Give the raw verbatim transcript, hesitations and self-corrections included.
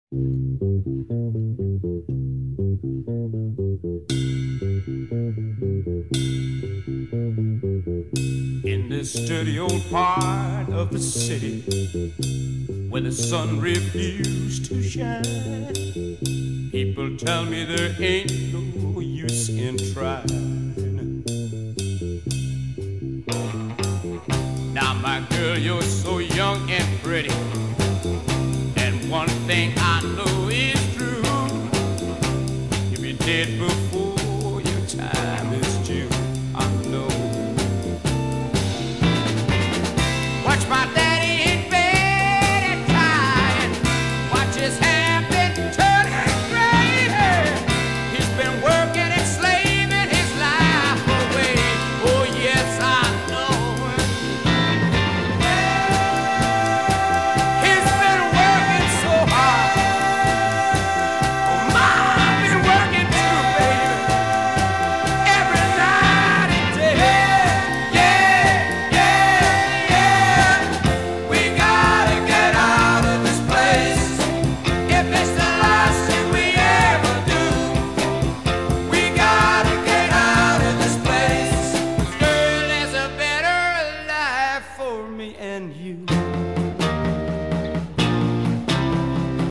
In this dirty old part of the city where the sun refused to shine, people tell me there ain't no use in trying. Now, my girl, you're so young and pretty, and one thing I know is true: if you did before